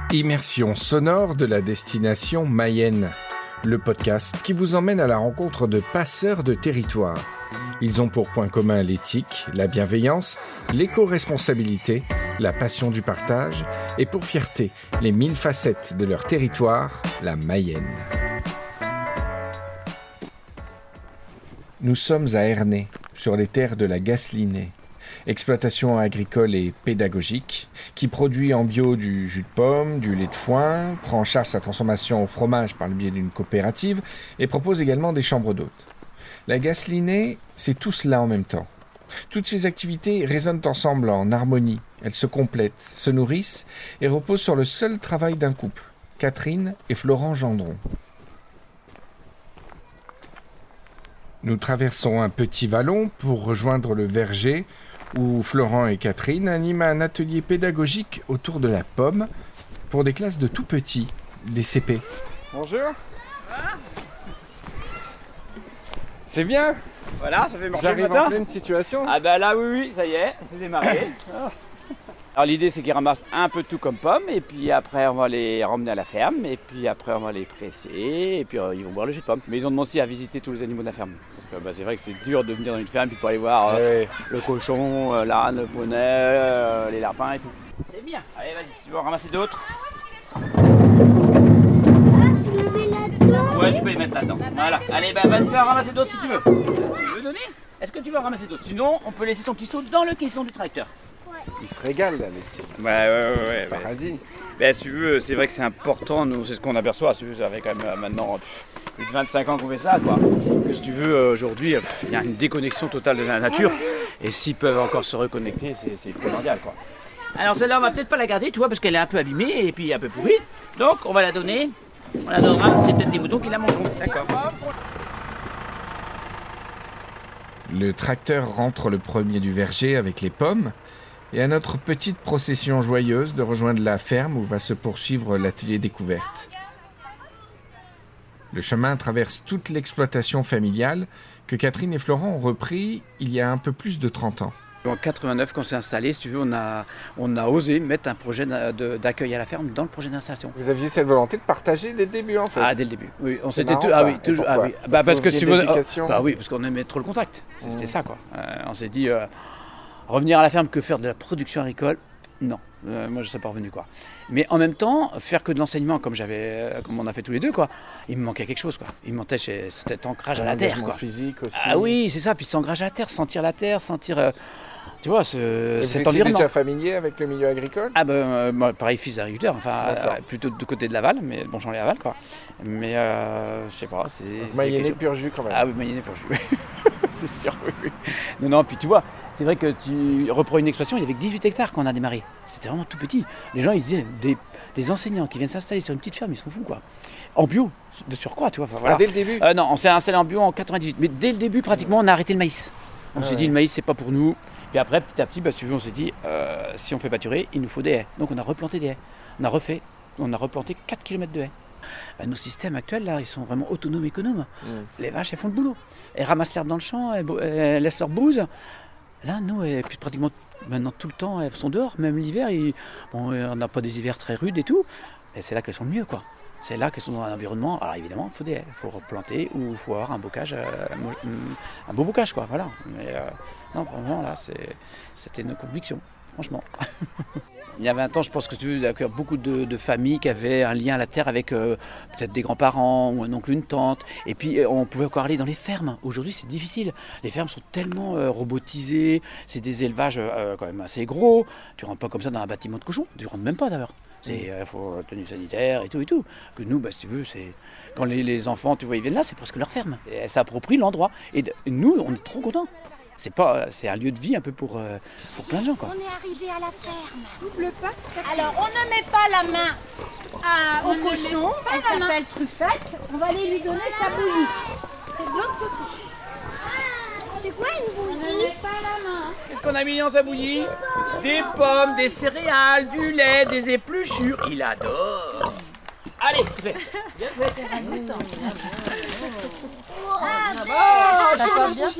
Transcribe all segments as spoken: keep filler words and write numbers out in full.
Immersion sonore de la destination Mayenne, le podcast qui vous emmène à la rencontre de passeurs de territoire. Ils ont pour point commun l'éthique, la bienveillance, l'éco-responsabilité, la passion du partage et pour fierté, les mille facettes de leur territoire, la Mayenne. Nous sommes à Ernée, sur les terres de la Gaslinée. Exploitation agricole et pédagogique, qui produit en bio du jus de pomme, du lait de foin, prend en charge sa transformation au fromage par le biais d'une coopérative et propose également des chambres d'hôtes. La Gaslinée, c'est tout cela en même temps. Toutes ces activités résonnent ensemble en harmonie, elles se complètent, se nourrissent et reposent sur le seul travail d'un couple, Catherine et Florent Gendron. Nous traversons un petit vallon pour rejoindre le verger où Florent et Catherine animent un atelier pédagogique autour de la pomme pour des classes de tout petits, des C P. Bonjour. C'est bien. Voilà, ça fait marcher J'arrive le matin. en pleine situation. Ah bah là oui, oui, ça y est, c'est démarré. Alors l'idée c'est qu'ils ramassent un peu tout comme pommes et puis après on va les ramener à la ferme et puis après on va les presser et puis euh, ils vont boire le jus de pomme. Mais ils ont demandé aussi à visiter tous les animaux de la ferme. Parce que bah, c'est vrai que c'est dur de venir dans une ferme puis pour aller voir euh, Ouais. le cochon, euh, l'âne, le poney, euh, les lapins et tout. C'est bien. Allez vas-y, si tu veux en ramasser d'autres. Ouais, tu peux les mettre là-dedans. Voilà. Allez, bah vas-y, va en ramasser d'autres si tu veux. Tu veux donner? Est-ce que tu veux en ramasser d'autres? Sinon, on peut laisser ton petit seau dans le caisson du tracteur. Il se régale là, les petits. Ouais, ouais, ouais, ouais. Paradis. Ben, si tu veux, c'est vrai que c'est important, nous, c'est ce qu'on aperçoit, si tu veux, ça fait quand même euh, maintenant pff, plus de vingt-cinq ans qu'on fait ça, quoi. Que si tu veux, euh, aujourd'hui, pff, il y a une déconnexion totale de la nature, et s'ils peuvent encore se reconnecter, c'est, c'est primordial, quoi. Alors celle-là, on va peut-être pas la garder, tu vois, parce qu'elle est un peu abîmée et puis un peu pourrie, donc on va la donner, on la donnera, c'est peut-être des moutons qui la mangeront. D'accord. Le tracteur rentre le premier du verger avec les pommes et à notre petite procession joyeuse de rejoindre la ferme où va se poursuivre l'atelier découverte. Le chemin traverse toute l'exploitation familiale que Catherine et Florent ont repris il y a un peu plus de trente ans. En quatre-vingt-neuf, quand on s'est installé, si tu veux, on a, on a osé mettre un projet de, d'accueil à la ferme dans le projet d'installation. Vous aviez cette volonté de partager dès le début en fait. Ah, dès le début. Oui, on C'est s'était marrant, tout- ça. ah oui, Et toujours. Ah pourquoi oui. Bah Parce parce que que vous si vouliez vous. d'éducation. Bah oui, parce qu'on aimait trop le contact. Mmh. C'était ça quoi. Euh, on s'est dit euh, revenir à la ferme que faire de la production agricole. Non, euh, moi je ne serais pas revenu quoi. Mais en même temps, faire que de l'enseignement comme j'avais, euh, comme on a fait tous les deux quoi. Il me manquait quelque chose quoi. Il me manquait chez- cet ancrage à la terre L'engagement quoi. physique aussi. Ah oui, c'est ça. Puis s'engager à la terre, sentir la terre, sentir, euh, tu vois, ce, Et vous cet étiez environnement. déjà familier avec le milieu agricole? Ah ben euh, moi pareil fils d'agriculteur, enfin D'accord. euh, plutôt du côté de Laval, mais bon j'en ai Laval quoi. Mais euh, je sais pas, c'est. c'est Mayennais quelque chose- pur jus quand même. Ah oui, Mayennais pur jus, c'est sûr. Oui, oui. Non non, puis tu vois, c'est vrai que tu reprends une exploitation, il y avait que dix-huit hectares quand on a démarré. C'était vraiment tout petit. Les gens ils disaient des, des enseignants qui viennent s'installer sur une petite ferme, ils sont fous quoi. En bio, de surcroît, tu vois. Enfin, voilà. Ah, dès le début. Euh, non, on s'est installé en bio en quatre-vingt-dix-huit, mais dès le début pratiquement on a arrêté le maïs. On Ah s'est ouais. dit le maïs c'est pas pour nous. Puis après, petit à petit, bah, si tu veux, on s'est dit, euh, si on fait pâturer, il nous faut des haies. Donc on a replanté des haies. On a refait, on a replanté quatre kilomètres de haies. Bah, nos systèmes actuels, là, ils sont vraiment autonomes, économes. Mmh. Les vaches, elles font le boulot. Elles ramassent l'herbe dans le champ, elles, bo- elles laissent leur bouse. Là, nous, et puis pratiquement maintenant tout le temps, elles sont dehors. Même l'hiver, ils- bon, on n'a pas des hivers très rudes et tout. Et c'est là qu'elles sont le mieux, quoi. C'est là qu'elles sont dans un environnement. Alors évidemment, il faut des haies. Il faut replanter ou il faut avoir un bocage, euh, mo- un beau bocage, quoi. Voilà. Mais euh, non, vraiment, là, c'est, c'était une conviction, franchement. Il y avait un temps, je pense que tu veux, il y a beaucoup de, de familles qui avaient un lien à la terre avec euh, peut-être des grands-parents ou un oncle, une tante. Et puis euh, on pouvait encore aller dans les fermes. Aujourd'hui, c'est difficile. Les fermes sont tellement euh, robotisées. C'est des élevages euh, quand même assez gros. Tu rentres pas comme ça dans un bâtiment de cochon. Tu rentres même pas d'ailleurs. Il euh, faut tenue sanitaire et tout et tout. Que nous, bah, si tu veux, c'est quand les, les enfants, tu vois, ils viennent là, c'est presque leur ferme. Et elles s'approprient l'endroit. Et de- nous, on est trop contents. C'est pas, c'est un lieu de vie un peu pour, euh, pour plein de gens, quoi. On est arrivé à la ferme. Double pas. Alors, on ne met pas la main à- au cochon. Elle s'appelle Truffette. On va aller lui donner sa bouillie. C'est de l'autre côté. C'est quoi une On ne bouillie? met pas la main. Qu'est-ce qu'on a mis dans sa bouillie? Des pommes, des céréales, du lait, des épluchures. Il adore. Allez, fais. Viens, fais. Ça passe bien.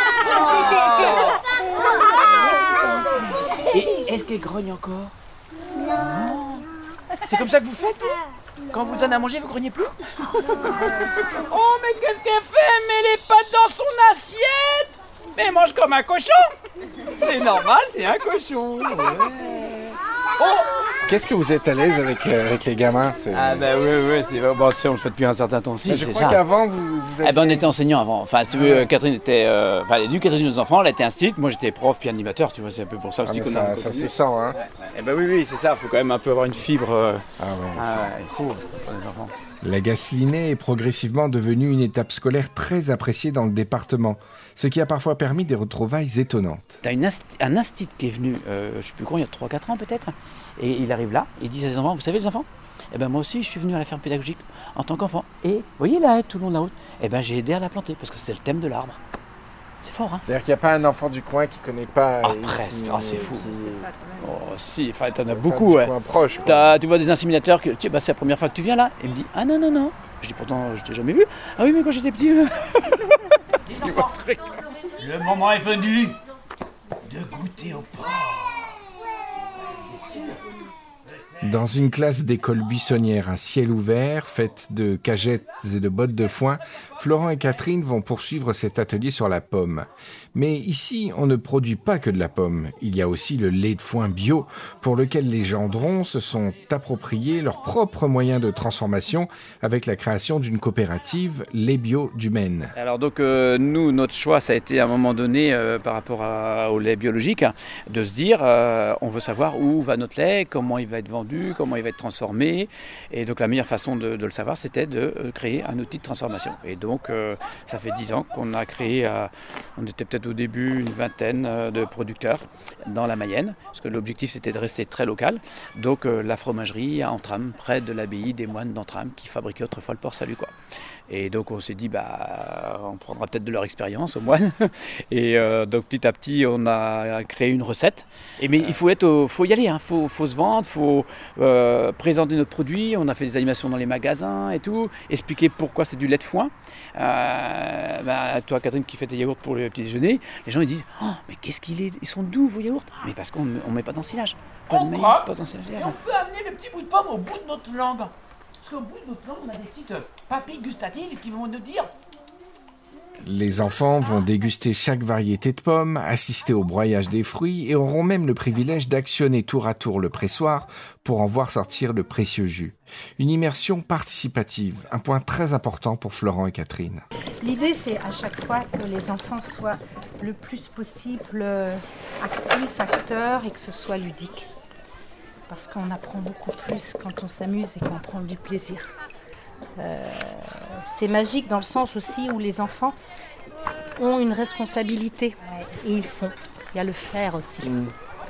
Et est-ce qu'elle grogne encore? C'est comme ça que vous faites, vous? Quand on vous donne à manger, vous grognez plus? Oh, mais qu'est-ce qu'elle fait? Mais les pâtes dans son assiette! Mais elle mange comme un cochon! C'est normal, c'est un cochon! Ouais. Oh, qu'est-ce que vous êtes à l'aise avec, euh, avec les gamins? c'est... Ah bah oui, oui, c'est bon, tu sais, on le fait depuis un certain temps aussi, Mais je c'est crois ça. qu'avant, vous, vous aviez... Eh ben, on était enseignant avant. Enfin, si tu veux, Catherine était, euh, enfin, elle éducatrice de nos enfants, elle était institutrice, moi j'étais prof puis animateur, tu vois, c'est un peu pour ça Ah, aussi mais qu'on ça, a. ça se sent, hein. Eh ben oui, oui, c'est ça. Il faut quand même un peu avoir une fibre. Euh... Ah ouais. Ah ouais, il faut pour les enfants. La Gasselinée est progressivement devenue une étape scolaire très appréciée dans le département, ce qui a parfois permis des retrouvailles étonnantes. T'as une inst- un instit qui est venu, euh, je sais plus quand, il y a trois quatre ans peut-être, et il arrive là, il dit à ses enfants, vous savez les enfants, eh ben moi aussi je suis venu à la ferme pédagogique en tant qu'enfant. Et vous voyez là, tout le long de la route, eh ben j'ai aidé à la planter parce que c'est le thème de l'arbre. C'est fort, hein? C'est-à-dire qu'il n'y a pas un enfant du coin qui ne connaît pas... Ah, ici, presque. Ah, c'est fou. qui- Oh si, enfin t'en as enfin, beaucoup, du ouais. coin proche, quoi. T'as, tu vois des inséminateurs que, tu sais, bah, c'est la première fois que tu viens là. Il me dit, ah non, non, non. Je dis, pourtant, je t'ai jamais vu. Ah oui, mais quand j'étais petit. Tu vois, très clair. Le moment est venu de goûter au porc. Dans une classe d'école buissonnière à ciel ouvert, faite de cagettes et de bottes de foin, Florent et Catherine vont poursuivre cet atelier sur la pomme. Mais ici, on ne produit pas que de la pomme. Il y a aussi le lait de foin bio, pour lequel les gendrons se sont appropriés leurs propres moyens de transformation avec la création d'une coopérative Lait Bio du Maine. Alors donc euh, nous, notre choix, ça a été à un moment donné euh, par rapport à- au lait biologique, hein, de se dire, euh, on veut savoir où va notre lait, comment il va être vendu, comment il va être transformé. Et donc la meilleure façon de, de le savoir, c'était de euh, créer un outil de transformation. Et donc euh, ça fait dix ans qu'on a créé, euh, on était peut-être au début une vingtaine euh, de producteurs dans la Mayenne, parce que l'objectif c'était de rester très local. Donc euh, la fromagerie à Antram, près de l'abbaye des moines d'Antram, qui fabriquait autrefois le porc salut, quoi. Et donc on s'est dit, bah, on prendra peut-être de leur expérience aux moines. Et euh, donc petit à petit, on a créé une recette. Et mais il faut être, au- faut y aller, hein. faut, faut se vendre, faut euh, présenter notre produit. On a fait des animations dans les magasins et tout, expliquer pourquoi c'est du lait de foin. Euh, bah, toi, Catherine, qui fait tes yaourts pour le petit déjeuner, les gens ils disent, oh, mais qu'est-ce qu'il est, ils sont doux vos yaourts. Mais parce qu'on ne met pas d'ensilage, pas de maïs, pas d'ensilage. Et on peut amener le petit bout de pomme au bout de notre langue. Parce qu'au bout de notre langue, on a des petites papilles gustatives qui vont nous dire Les enfants vont déguster chaque variété de pommes, assister au broyage des fruits et auront même le privilège d'actionner tour à tour le pressoir pour en voir sortir le précieux jus. Une immersion participative, un point très important pour Florent et Catherine. L'idée, c'est à chaque fois que les enfants soient le plus possible euh, actifs, acteurs et que ce soit ludique. Parce qu'on apprend beaucoup plus quand on s'amuse et qu'on prend du plaisir. Euh, c'est magique dans le sens aussi où les enfants ont une responsabilité et ils font. Il y a le faire aussi. Mmh.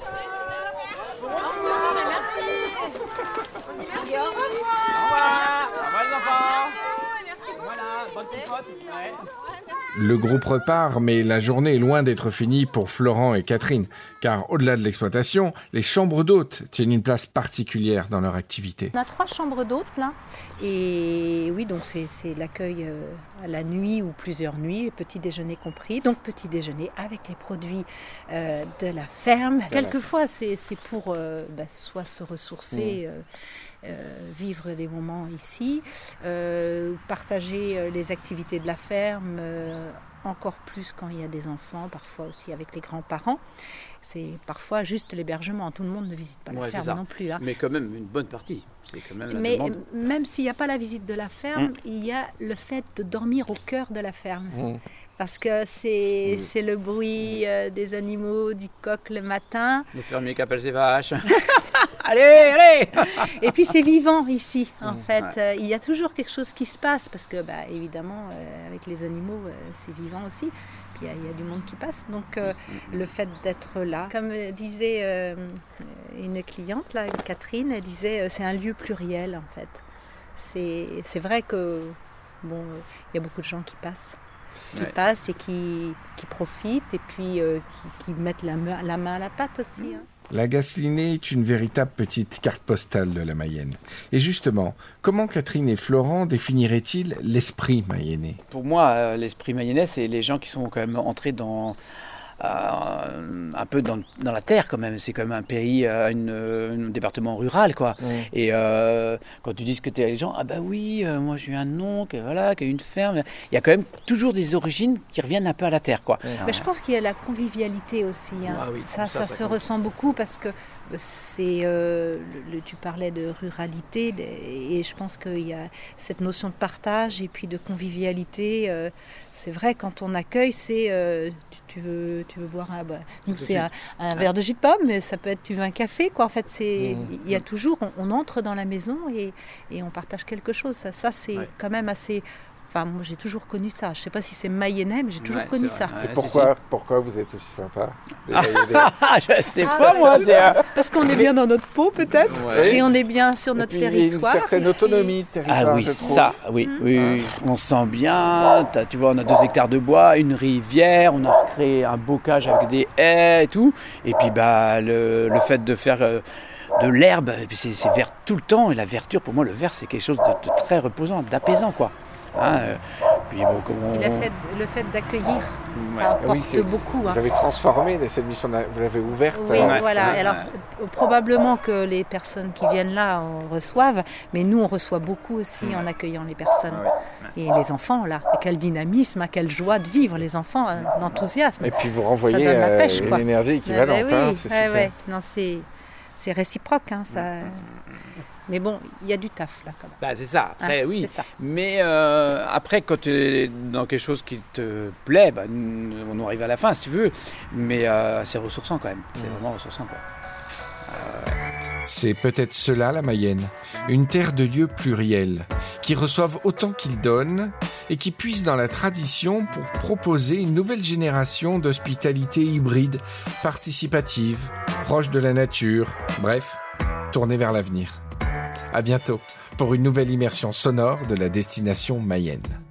Le groupe repart, mais la journée est loin d'être finie pour Florent et Catherine, car au-delà de l'exploitation, les chambres d'hôtes tiennent une place particulière dans leur activité. On a trois chambres d'hôtes là, et oui, donc c'est, c'est l'accueil euh, à la nuit ou plusieurs nuits, petit déjeuner compris. Donc petit déjeuner avec les produits euh, de la ferme. Quelquefois, c'est, c'est pour euh, bah, soit se ressourcer, euh, euh, vivre des moments ici, euh, partager euh, les activités de la ferme. Euh, encore plus quand il y a des enfants, parfois aussi avec les grands-parents. C'est parfois juste l'hébergement. Tout le monde ne visite pas la Ouais, c'est ferme ça. non plus. Hein. Mais quand même une bonne partie. C'est quand même la Mais demande. même s'il n'y a pas la visite de la ferme, Mmh. il y a le fait de dormir au cœur de la ferme. Mmh. Parce que c'est, Mmh. c'est le bruit euh, des animaux, du coq le matin. Le fermier qui appelle ses vaches. Allez, allez. Et puis c'est vivant ici, en fait. ouais. Euh, il y a toujours quelque chose qui se passe, parce que, bah, évidemment, euh, avec les animaux, euh, c'est vivant aussi. Puis il y a- il y, a du monde qui passe. Donc euh, le fait d'être là, comme euh, disait euh, une cliente, là, Catherine, elle disait, euh, c'est un lieu pluriel, en fait. C'est, c'est vrai que, bon, euh, il y a beaucoup de gens qui passent. Qui Ouais. passent et qui, qui profitent, et puis euh, qui, qui mettent la main, la main à la pâte aussi. Hein. La Gasselinée est une véritable petite carte postale de la Mayenne. Et justement, comment Catherine et Florent définiraient-ils l'esprit mayennais ? Pour moi, euh, l'esprit mayennais, c'est les gens qui sont quand même entrés dans, euh, un peu dans, dans la terre quand même. C'est quand même un pays, euh, une, un département rural, quoi. Mmh. Et euh, quand tu dis que tu es les gens, ah bah oui, euh, moi j'ai eu un oncle, voilà, qui a eu une ferme. Il y a quand même toujours des origines qui reviennent un peu à la terre, quoi. Mmh. Mais je pense qu'il y a la convivialité aussi. Hein. Ah oui, ça, ça, ça, ça se ressent beaucoup parce que c'est, euh, le, tu parlais de ruralité et je pense qu'il y a cette notion de partage et puis de convivialité. Euh, c'est vrai, quand on accueille, c'est euh, tu, tu, veux, tu veux boire un, bah, nous c'est un, un verre de jus de pomme, mais ça peut être tu veux un café, quoi. En fait, c'est, mmh. il y a toujours, on, on entre dans la maison et, et on partage quelque chose. Ça, ça c'est ouais. quand même assez. Enfin, moi, j'ai toujours connu ça. Je ne sais pas si c'est mayennais, mais j'ai toujours ouais, connu ça. Ouais, et pourquoi, pourquoi vous êtes aussi sympa? Ah, je ne sais pas, ah, moi. C'est un... Parce qu'on est bien dans notre peau, peut-être, ouais. et on est bien sur notre et puis, territoire. Il y a une certaine autonomie de territoire, ah oui, ça, oui, mmh. oui, oui. On se sent bien. Tu vois, on a deux hectares de bois, une rivière, on a recréé un bocage avec des haies et tout. Et puis, bah, le, le fait de faire... Euh, de l'herbe, c'est, c'est vert tout le temps. Et la verdure, pour moi, le vert, c'est quelque chose de, de très reposant, d'apaisant, quoi. Hein, euh, puis bon, comment... Et le fait, le fait d'accueillir, ouais. ça apporte oui, beaucoup. Vous hein. avez transformé cette mission, vous l'avez ouverte. Oui, euh, voilà. Alors, euh, probablement que les personnes qui viennent là en reçoivent, mais nous, on reçoit beaucoup aussi ouais. en accueillant les personnes. Ouais. Et les enfants, là, quel dynamisme, quelle joie de vivre, les enfants, un enthousiasme. Et puis vous renvoyez ça donne la pêche, euh, une énergie équivalente, bah, oui. hein, c'est ouais, super. Ouais. Non, c'est, c'est réciproque, hein, ça... Mais bon, il y a du taf là quand même. Bah, c'est ça, après hein, oui. Ça. Mais euh, après, quand tu es dans quelque chose qui te plaît, bah, on arrive à la fin si tu veux. Mais euh, c'est ressourçant quand même. C'est vraiment ressourçant, quoi. Euh... C'est peut-être cela la Mayenne. Une terre de lieux pluriels, qui reçoivent autant qu'ils donnent et qui puisent dans la tradition pour proposer une nouvelle génération d'hospitalité hybride, participative, proche de la nature, bref, tournée vers l'avenir. À bientôt pour une nouvelle immersion sonore de la destination Mayenne.